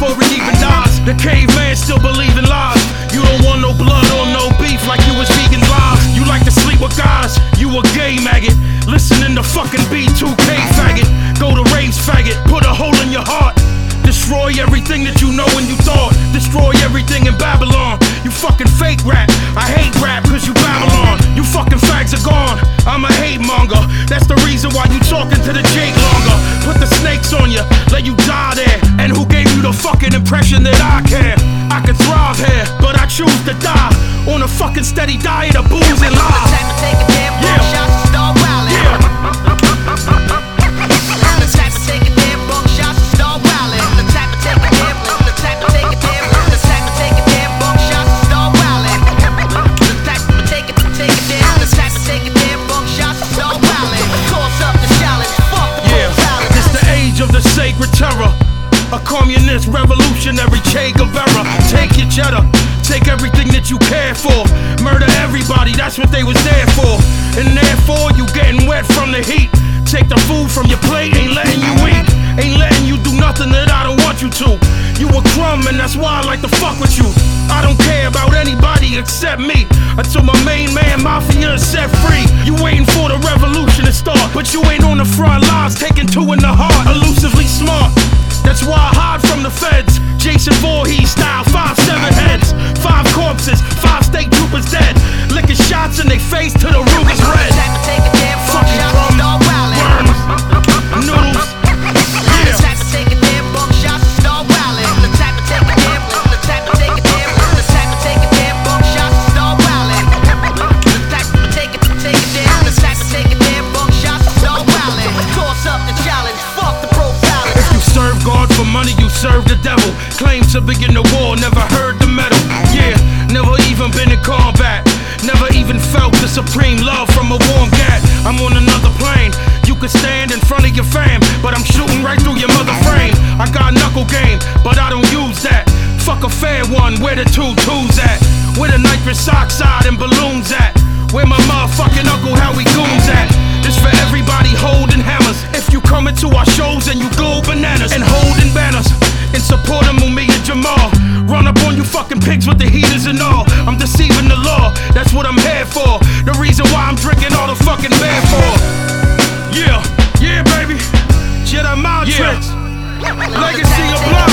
before he even dies. The caveman still believe in lies. You don't want no blood or no beef like you was vegan lives. You like to sleep with guys, you a gay maggot. Listening to fucking B2K faggot. Go to raves faggot, put a hole in your heart. Destroy everything that you know and you thought. Destroy everything in Babylon. You fucking fake rap. I hate rap cause you Babylon. You fucking fags are gone. I'm a hate monger. That's the reason why you talking to the Jake longer. Put the snakes on you, let you die there. And who gave you the fucking impression that I care? I could thrive here, but I choose to die on a fucking steady diet of booze and lies. Sacred terror, a communist revolutionary Che Guevara. Take your cheddar, take everything that you care for. Murder everybody, that's what they was there for. And therefore you getting wet from the heat. Take the food from your plate, ain't letting you eat. Ain't letting you do nothing that I don't want you to. You a crumb and that's why I like to fuck with you. I don't care about anybody except me, until my main man Mafia is set free. You waiting for the revolution to start, but you ain't on the front lines, taking two in the heart. Elusively smart, that's why I hide from the feds. Jason Voorhees style, 5-7 heads, 5 corpses, 5 state troopers dead. Licking shots in their face till the room is red. Fucking rum, worms, noodles, yeah. Money, you serve the devil. Claim to begin the war, never heard the metal. Yeah, never even been in combat. Never even felt the supreme love from a warm gat. I'm on another plane. You could stand in front of your fam, but I'm shooting right through your mother frame. I got knuckle game, but I don't use that. Fuck a fair one, where the 2 2s at? Where the nitrous oxide and balloons at? Where my motherfucking Uncle Howie goons at? This for everybody holding hammers. If you come into our shows and you go bananas and holding banners in support of Mumia and Jamal, run up on you fucking pigs with the heaters and all. I'm deceiving the law, that's what I'm here for. The reason why I'm drinking all the fucking beer for. Yeah, yeah baby, Jedi mind tricks. Legacy of blood.